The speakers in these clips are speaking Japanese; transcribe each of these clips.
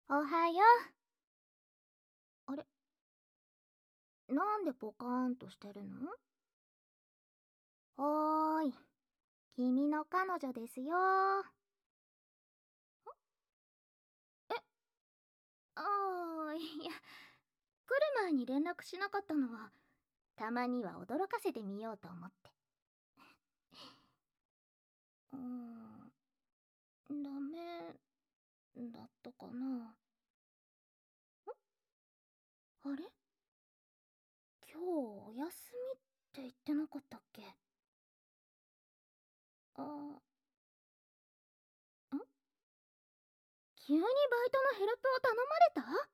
おはよう。あれ、なんでポカーンとしてるの？おーい、君の彼女ですよ。え、あいや、来る前に連絡しなかったのは、たまには驚かせてみようと思って。ダメだったかな。あれ、今日お休みって言ってなかったっけ？あ、急にバイトのヘルプを頼まれた？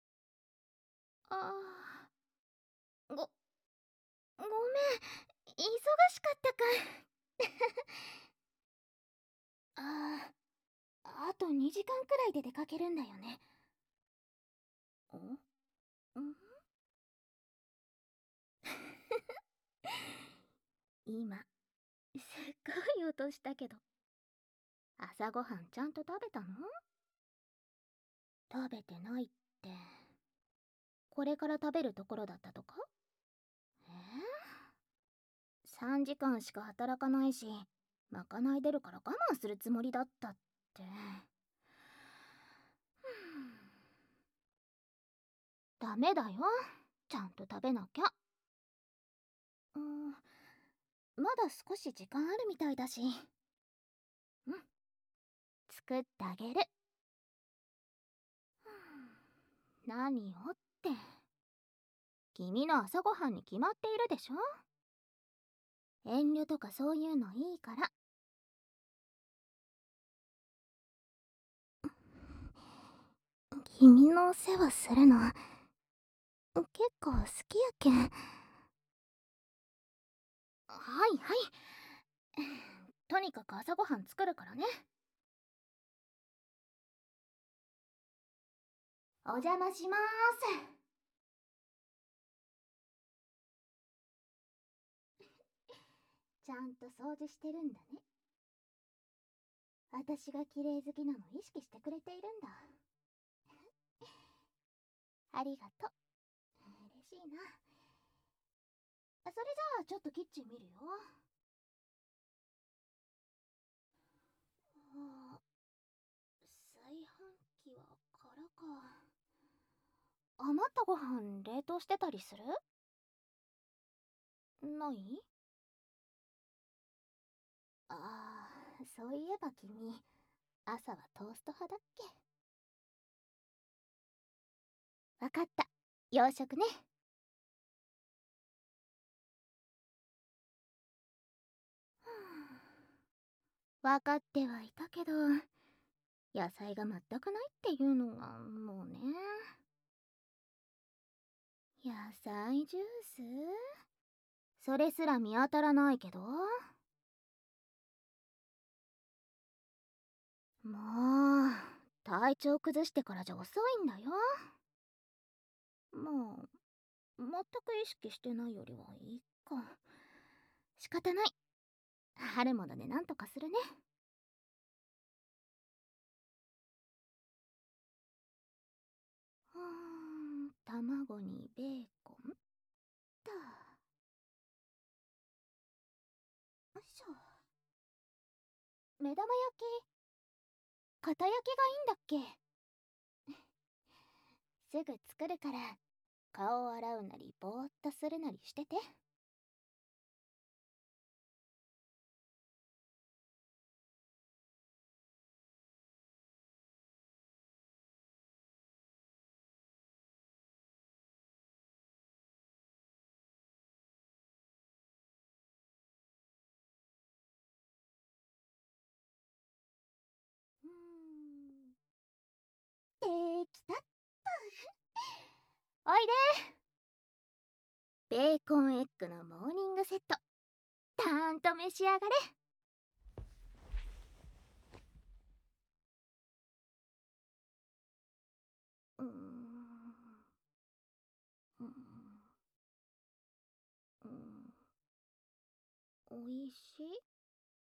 あごめん、忙しかったか。ああと2時間くらいで出かけるんだよね。ん今、すっごい音したけど、朝ごはんちゃんと食べたの？食べてないって、これから食べるところだったとか？3時間しか働かないし、まかない出るから我慢するつもりだったって。ダメだよ。ちゃんと食べなきゃ。まだ少し時間あるみたいだし。作ってあげる。何をって。君の朝ごはんに決まっているでしょ。遠慮とかそういうのいいから。君のお世話するの結構好きやけん。はいはい。とにかく朝ごはん作るからね。お邪魔しまーす。ちゃんと掃除してるんだね。私が綺麗好きなの意識してくれているんだ。ありがとう。嬉しいな。それじゃあちょっとキッチン見るよ。炊飯器は空か。余ったご飯冷凍してたりする？ない？そういえば君、朝はトースト派だっけ？わかった。洋食ね。わかってはいたけど、野菜が全くないっていうのがもうね。野菜ジュース？それすら見当たらないけど。もう、体調崩してからじゃ遅いんだよ。まあ、全く意識してないよりはいいか。仕方ない。あるものでなんとかするね。卵にベーコンと。よいしょ。目玉焼き、片焼きがいいんだっけ？すぐ作るから、顔を洗うなりぼーっとするなりしてて。うーん、できたっと。おいで。ベーコンエッグのモーニングセット、たーんと召し上がれ。うーん、うん、うん、おいしい？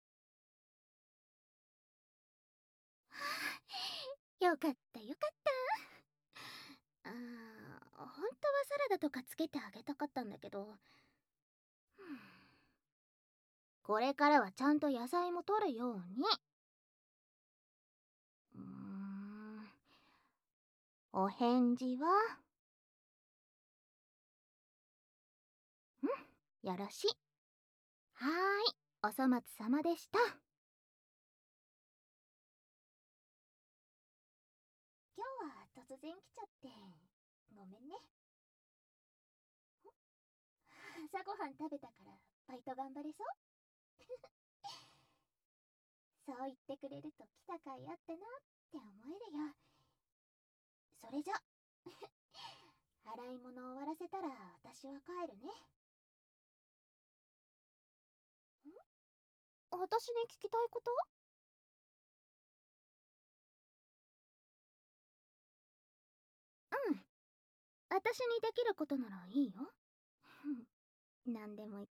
よかったよかった。 ラダとかつけてあげたかったんだけど、これからはちゃんと野菜も取るように。お返事はよろしい。はーい、お粗末様でした。今日は突然来ちゃってごめんね。朝ごはん食べたからバイト頑張れそう。そう言ってくれると来た甲斐あったなって思えるよ。それじゃ洗い物終わらせたら私は帰るね。私に聞きたいこと？うん、私にできることならいいよ。何でも言って。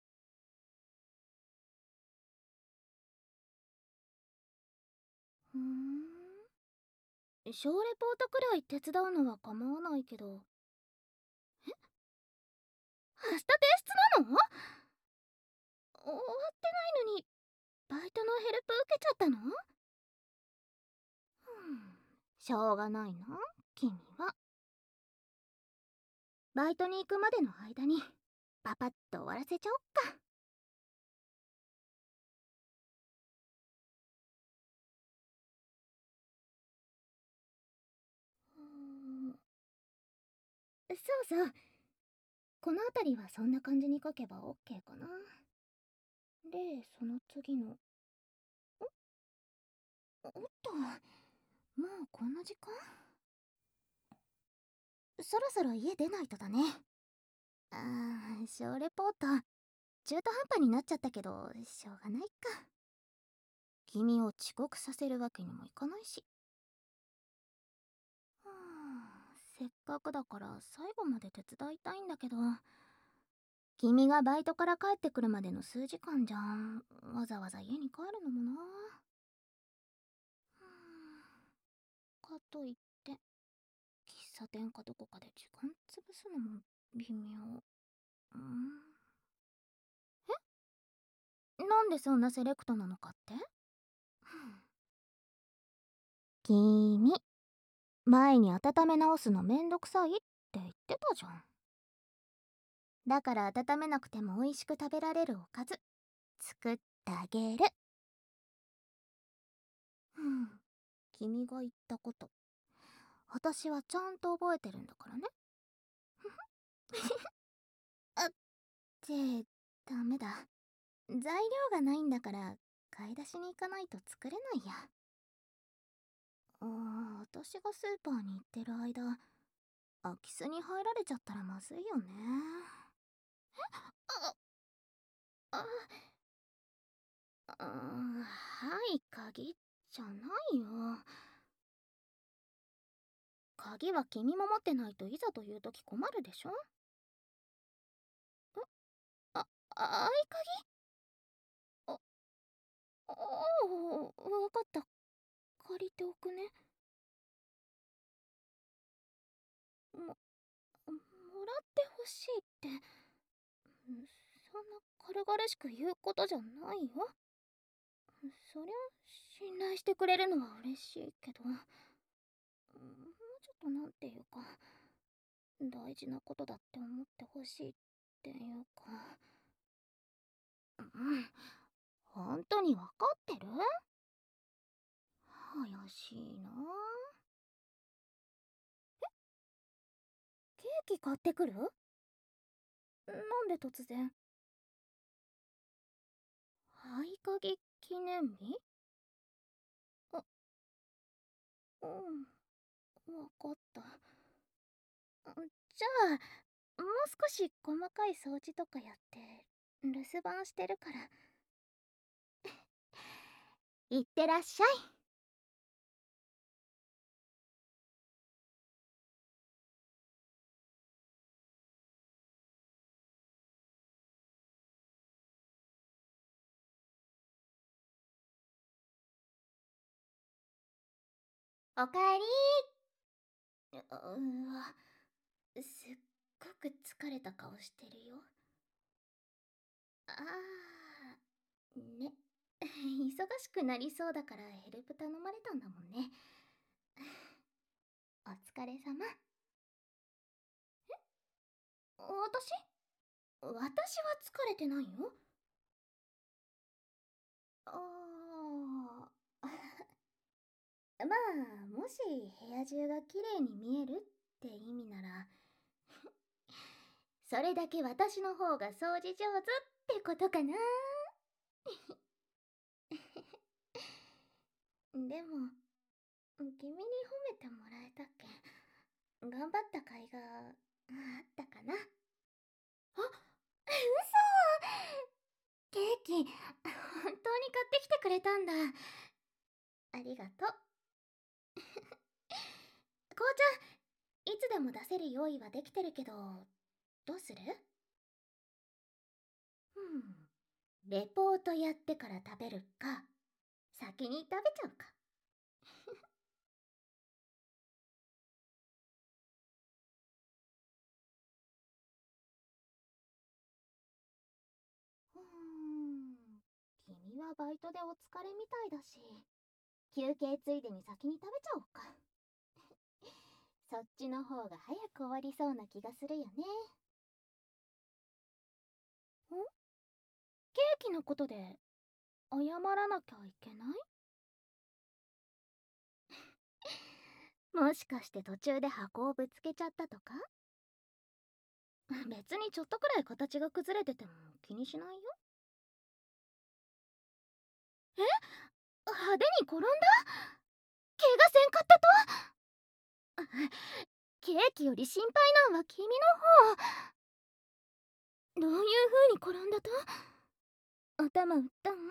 小レポートくらい手伝うのは構わないけど。明日提出なの？終わってないのにバイトのヘルプ受けちゃったの？しょうがないな、君は。バイトに行くまでの間にパパッと終わらせちゃおっか。そうそう、この辺りはそんな感じに書けば OK かな。で、その次のおっと、もうこんな時間？そろそろ家出ないとだね。小レポート中途半端になっちゃったけどしょうがないか。君を遅刻させるわけにもいかないし。せっかくだから最後まで手伝いたいんだけど、君がバイトから帰ってくるまでの数時間じゃん。わざわざ家に帰るのもな。かといって喫茶店かどこかで時間潰すのも微妙。なんでそんなセレクトなのかって？君、前に温め直すのめんどくさいって言ってたじゃん。だから温めなくても美味しく食べられるおかず作ってあげる。君が言ったこと私はちゃんと覚えてるんだからね。あってダメだ、材料がないんだから買い出しに行かないと作れないや。私がスーパーに行ってる間空き巣に入られちゃったらまずいよね。ああはい、鍵じゃないよ。鍵は君も持ってないといざという時困るでしょ。合鍵？あ、わかった。借りておくね。もらってほしいって、そんな軽々しく言うことじゃないよ。そりゃ、信頼してくれるのは嬉しいけど、もうちょっとなんていうか、大事なことだって思ってほしいっていうか。本当にわかってる？怪しいな。ケーキ買ってくる？なんで突然？合鍵記念日？あ、わかった。じゃあ、もう少し細かい掃除とかやって、留守番してるから。いってらっしゃい。おかえりー。うわ、すっごく疲れた顔してるよ。ああ、ね。忙しくなりそうだからヘルプ頼まれたんだもんね。お疲れ様。私は疲れてないよ。ああ。まあ、もし部屋中が綺麗に見えるって意味なら、それだけ私の方が掃除上手ってことかな。でも、君に褒めてもらえたっけ。頑張った甲斐があったかな。あ、嘘。ケーキ、本当に買ってきてくれたんだ。ありがとう。紅茶、いつでも出せる用意はできてるけど、どうする？レポートやってから食べるか、先に食べちゃうか。うーん、君はバイトでお疲れみたいだし、休憩ついでに先に食べちゃおうか。そっちの方が早く終わりそうな気がするよね。ケーキのことで謝らなきゃいけない？もしかして途中で箱をぶつけちゃったとか？別にちょっとくらい形が崩れてても気にしないよ。え、派手に転んだ？怪我せんかったと？ケーキより心配なんは君の方。どういう風に転んだと？頭打ったん？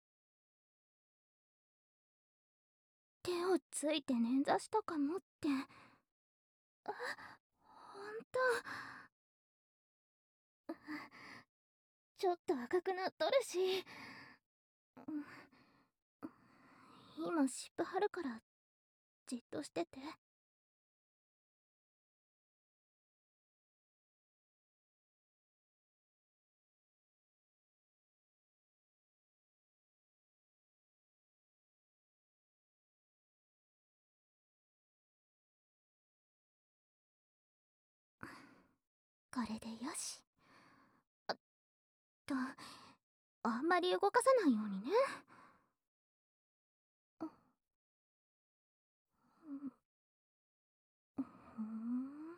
手をついて捻挫したかもって。あ、ほんと。ちょっと赤くなっとるし。今湿布貼るからじっとしてて。これでよし。と、あんまり動かさないようにね。ふん、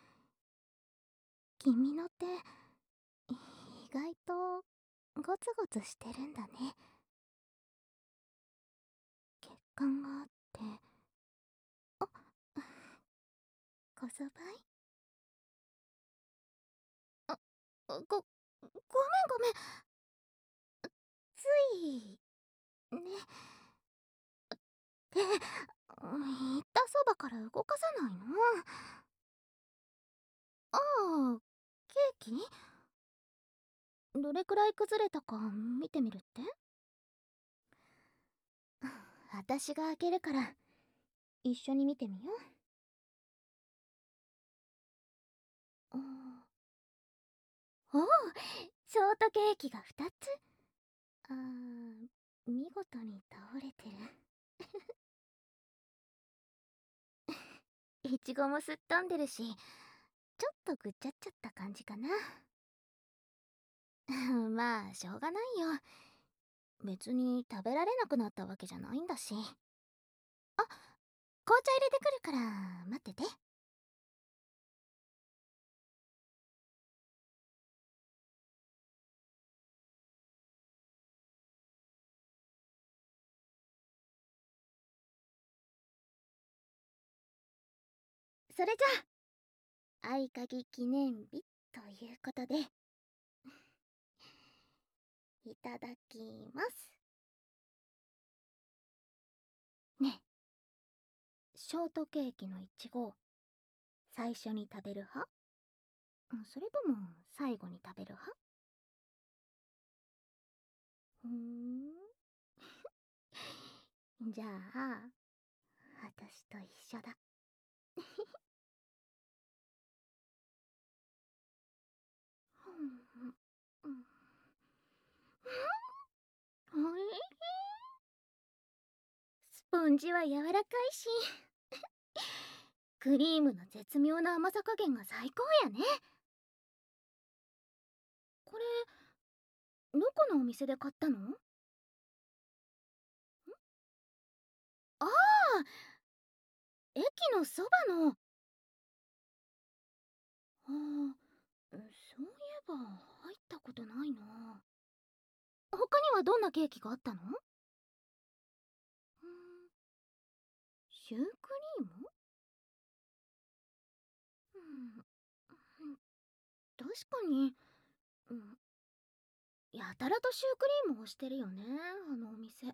君の手意外とゴツゴツしてるんだね。血管があって。あ、こそばい？あ、ごめん。ついね。手、言ったそばから動かさないの？ああ、ケーキ？どれくらい崩れたか見てみるって？私が開けるから一緒に見てみよう。おお、ショートケーキが2つ。見事に倒れてる。いちごもすっ飛んでるし、ちょっとぐっちゃっちゃった感じかな。まあしょうがないよ。別に食べられなくなったわけじゃないんだし。あ、紅茶入れてくるから待ってて。それじゃあ合鍵記念日ということで、いただきます。ねえ、ショートケーキのいちご最初に食べる派？それとも最後に食べる派？ふーん。じゃあ私と一緒だ。 スポンジは柔らかいし、クリームの絶妙な甘さ加減が最高やね。これ、どこのお店で買ったの？ああ、駅のそばの。ああ、そういえば入ったことないな。他にはどんなケーキがあったの？シュークリーム？うん、確かに、うん、やたらとシュークリームをしてるよね、あのお店。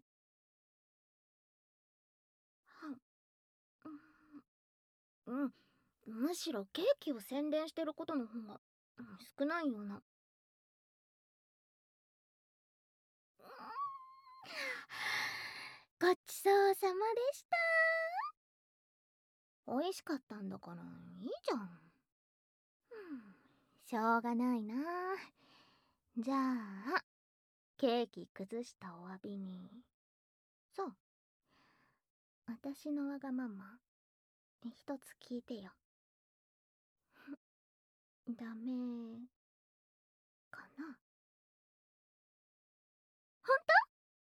うん、むしろケーキを宣伝してることの方が、少ないような。ごちそうさまでした。美味しかったんだからいいじゃん。しょうがないな。じゃあケーキ崩したお詫びに、そう、私のわがまま一つ聞いてよ。ダメかな？ほんと？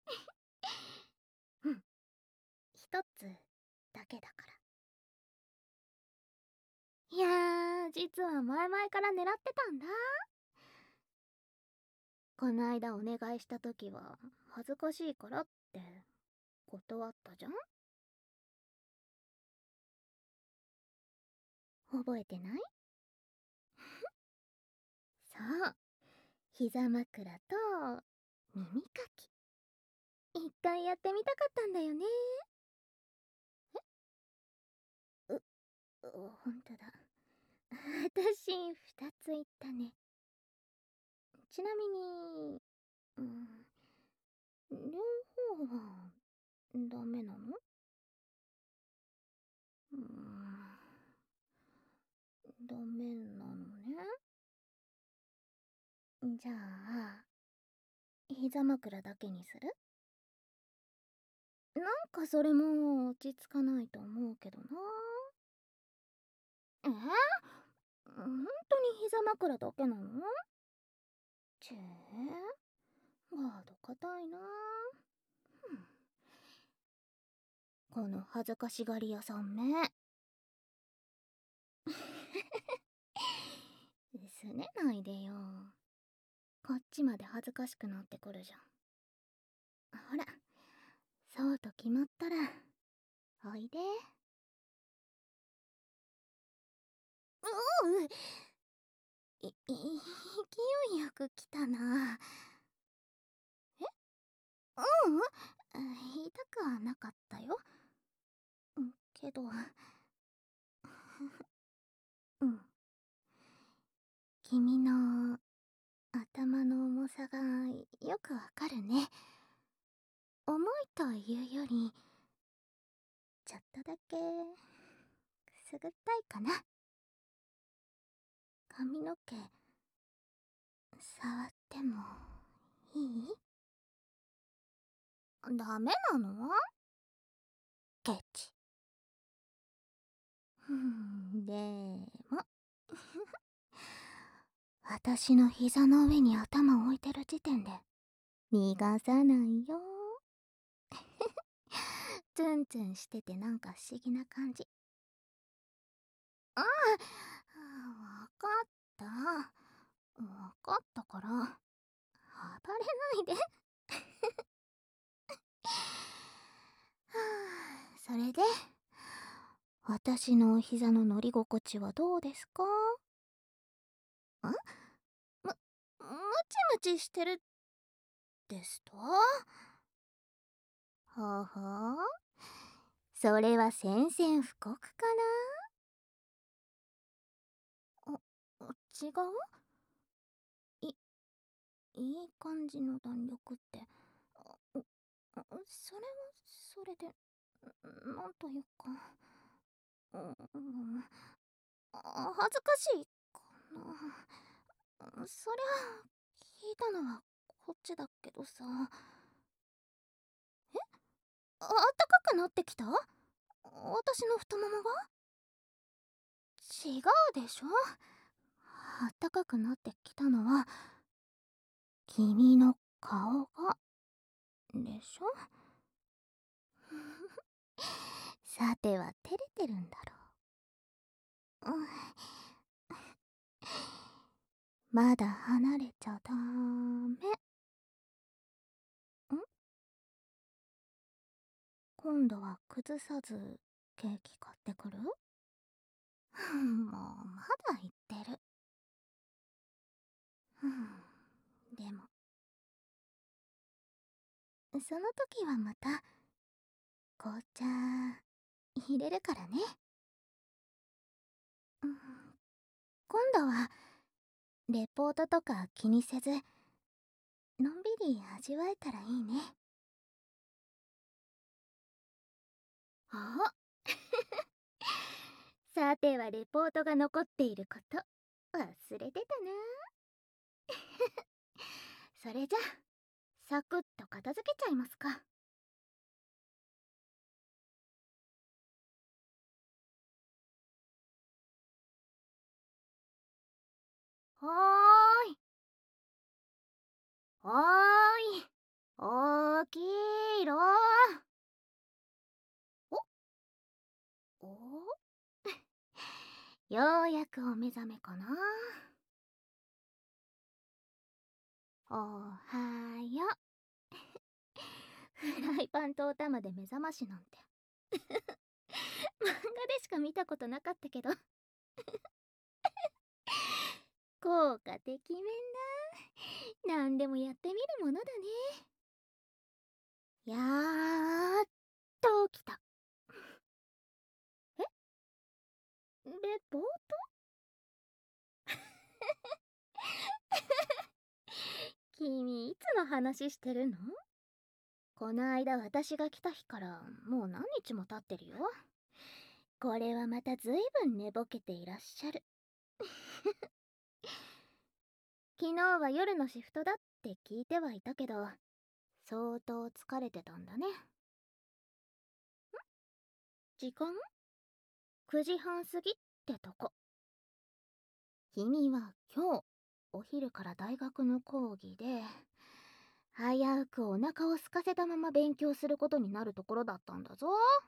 うん、一つだけだから。いやー、実は前々から狙ってたんだ。こないだお願いした時は恥ずかしいからって断ったじゃん。覚えてない？そう、膝枕と耳かき、一回やってみたかったんだよね。う、ほんとだ。私二つ言ったね。ちなみに、うん、両方はダメなの？うーん、ダメなのね。じゃあ膝枕だけにする？なんかそれも落ち着かないと思うけどな。本当に膝枕だけなの？ちぇガード硬いな。この恥ずかしがり屋さんめ。すねないでよ。こっちまで恥ずかしくなってくるじゃん。ほら、そうと決まったらおいで。うう、勢いよく来たな。ううん、痛くはなかったよ。けど、うん、君の頭の重さがよくわかるね。重いというより、ちょっとだけくすぐったいかな。髪の毛触ってもいい？ダメなの？ケチ。でも私の膝の上に頭を置いてる時点で逃がさないよ。ツンツンしててなんか不思議な感じ。ああ、わかった。わかったから、暴れないで。それで、私のお膝の乗り心地はどうですか？むちむちしてるですと？ほほう、それは宣戦布告かな？違う？いいい感じの弾力って、それはそれで、なんというか、恥ずかしいかな。そりゃ聞いたのはこっちだけどさ。 あったかくなってきた？私の太ももが？違うでしょ。あったかくなってきたのは君の顔がでしょ。さては照れてるんだろう。まだ離れちゃダメ。今度は崩さずケーキ買ってくる？もうまだ言ってる。でもその時はまた紅茶入れるからね。今度はレポートとか気にせずのんびり味わえたらいいね。あさてはレポートが残っていること忘れてたな。それじゃサクッと片付けちゃいますか。はーいはーい、大きいろおようやくお目覚めかな。おはよフライパンとお玉で目覚ましなんて漫画でしか見たことなかったけど効果てきめんだ。なんでもやってみるものだね。やーっと起きた。レポート？君いつの話してるの？この間私が来た日からもう何日も経ってるよ。これはまたずいぶん寝ぼけていらっしゃる。昨日は夜のシフトだって聞いてはいたけど、相当疲れてたんだね。時間？ 9 時半過ぎってとこ。君は今日お昼から大学の講義で危うくお腹を空かせたまま勉強することになるところだったんだぞ。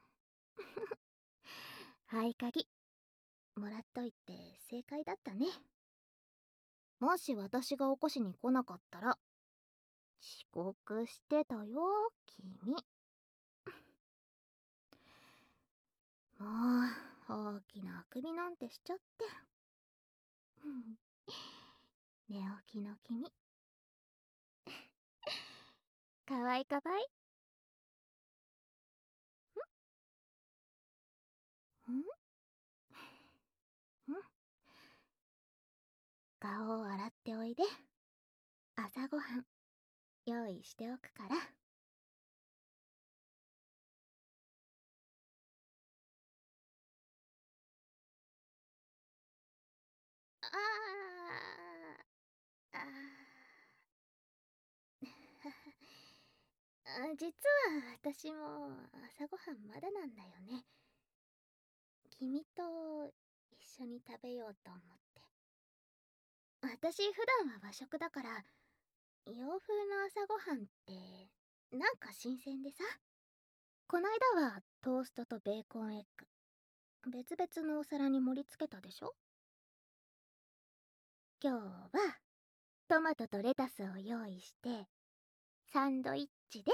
合鍵もらっといて正解だったね。もし私が起こしに来なかったら遅刻してたよ君。もう大きなあくびなんてしちゃって。寝起きの君かわいかばい。ん顔を洗っておいで。朝ごはん用意しておくから。あーあ実は私も朝ごはんまだなんだよね。君と一緒に食べようと思って。私普段は和食だから洋風の朝ごはんってなんか新鮮でさ。こないだはトーストとベーコンエッグ別々のお皿に盛り付けたでしょ。今日はトマトとレタスを用意してサンドイッチです。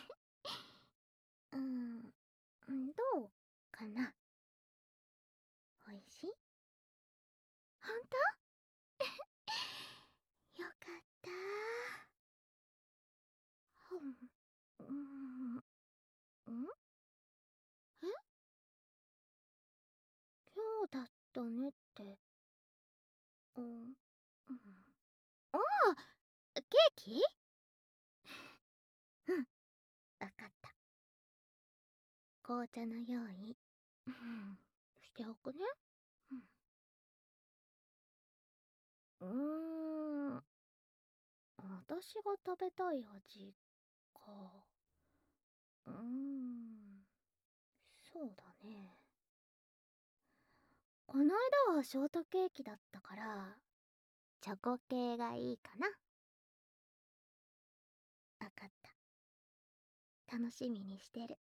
どうかな？おいしい？ほんと？よかった。うん、え、今日だったねって。うん、ああ、ケーキ？うん、わかった。紅茶の用意、しておくね。うーん、私が食べたい味か。 そうだね。この間はショートケーキだったから、チョコ系がいいかな。わかった。楽しみにしてる。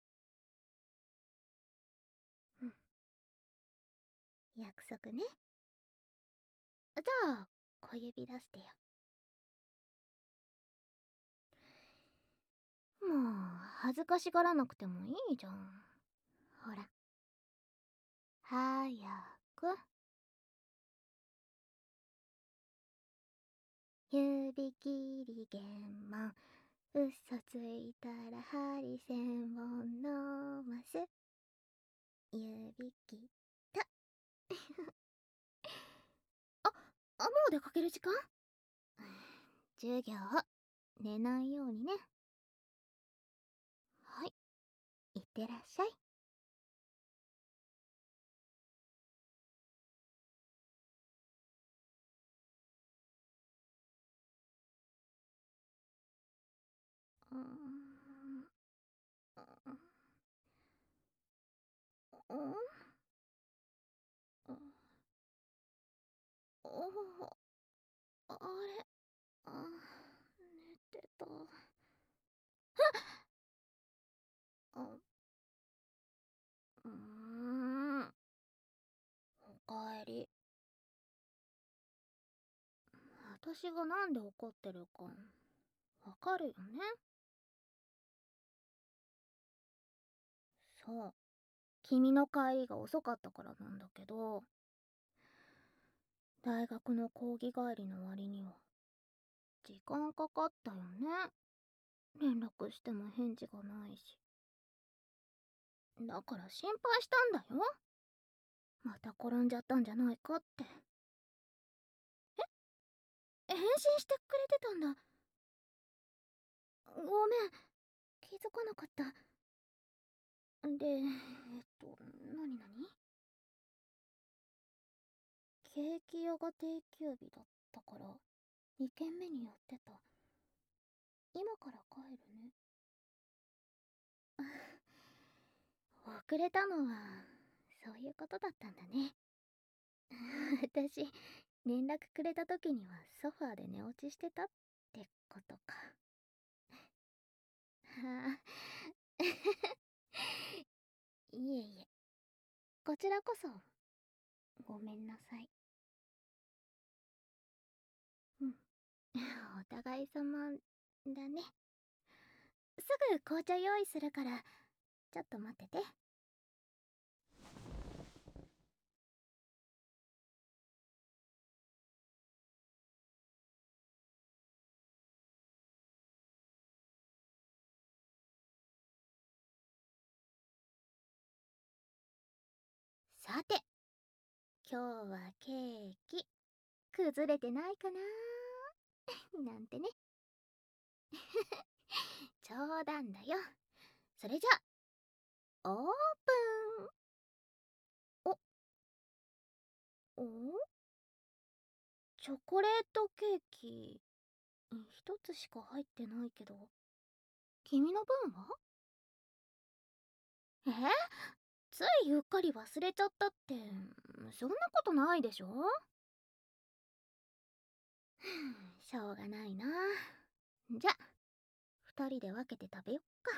うん。約束ね。じゃあ、小指出してよ。もう、恥ずかしがらなくてもいいじゃん。ほら。早く。指切り弦満。嘘ついたら針線を伸ばす。指切った。もう出かける時間？授業、寝ないようにね。はい、いってらっしゃい。うーん、うん、あれ、寝てた。あ、うーん、おかえり。私がなんで怒ってるか、わかるよね？そう。君の帰りが遅かったからなんだけど、大学の講義帰りの割には、時間かかったよね。連絡しても返事がないし。だから心配したんだよ。また転んじゃったんじゃないかって。返信してくれてたんだ。ごめん、気づかなかった。で、なになに？ケーキ屋が定休日だったから、2軒目に寄ってた。今から帰るね。遅れたのは、そういうことだったんだね。私、連絡くれた時にはソファーで寝落ちしてたってことか。はあ。いえいえ、こちらこそ、ごめんなさい。うん。お互い様だね。すぐ紅茶用意するから、ちょっと待ってて。さて、今日はケーキ、崩れてないかななんてね。冗談だよ。それじゃあ、オープン。おチョコレートケーキ、一つしか入ってないけど、君の分は？えついうっかり忘れちゃったって、そんなことないでしょ？しょうがないな。じゃ、二人で分けて食べよっか。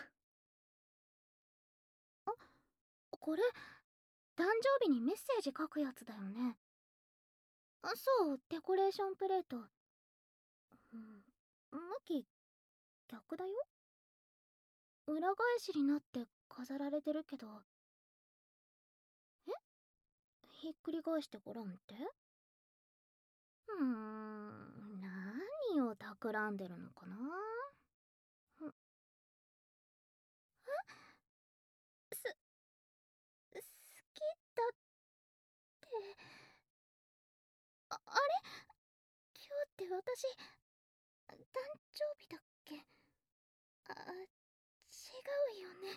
これ、誕生日にメッセージ書くやつだよね。そう、デコレーションプレート。向き、逆だよ。裏返しになって飾られてるけど、ひっくり返してごらんって？何を企んでるのかな？んす、好きだって、あれ今日って私、誕生日だっけ？違うよね。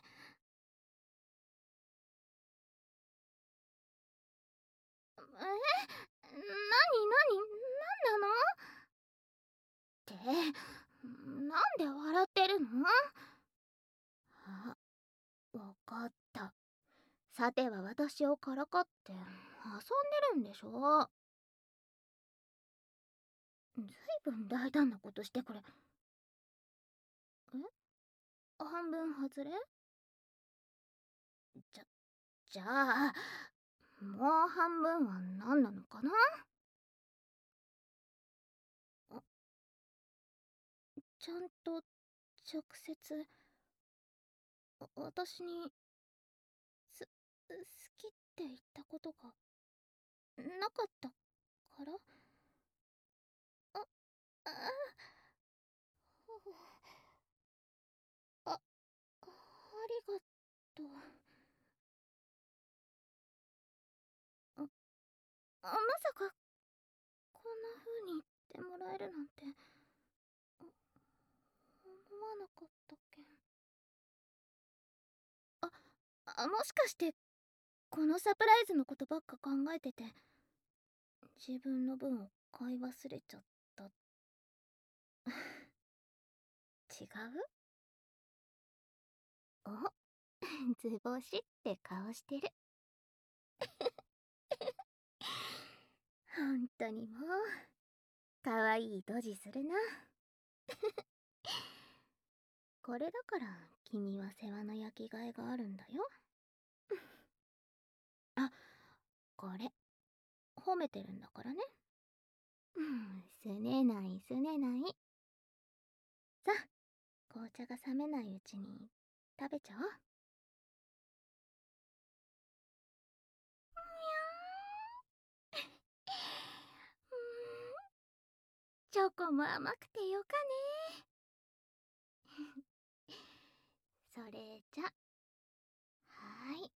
なんなの？って、なんで笑ってるの？ かった。さては私をからかって遊んでるんでしょ。ずいぶん大胆なことしてくれ。半分外れ？じゃ、じゃあ、もう半分は何なのかな？あ、ちゃんと直接私に好きって言ったことがなかったから。あ、あ、ありがとう。あ、まさかこんな風に言ってもらえるなんて思わなかったっけ。あ、もしかしてこのサプライズのことばっか考えてて自分の分を買い忘れちゃった？違う？お、図星って顔してる。本当にもうかわいいドジするな。これだから君は世話の焼きがいがあるんだよ。あ、これ褒めてるんだからね。すねないすねない。さあ、紅茶が冷めないうちに食べちゃおう。チョコも甘くてよかね。それじゃ、はーい。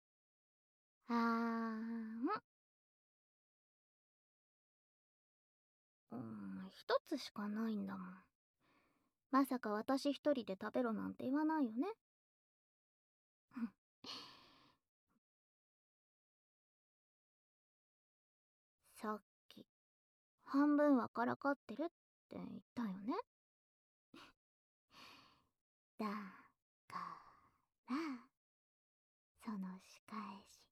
一つしかないんだもん。まさか私一人で食べろなんて言わないよね。さっき、半分はからかってるって言ったよね。だから、その仕返し。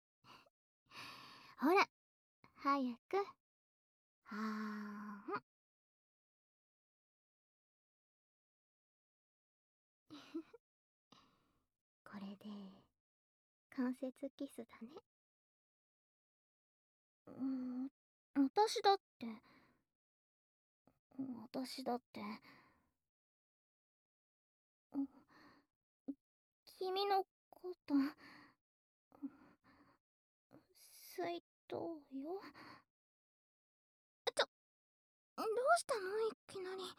ほら、早く。はーん。これで、関節キスだね。私だって、私だって、うん君のこと、水筒よ。どうしたのいきなり。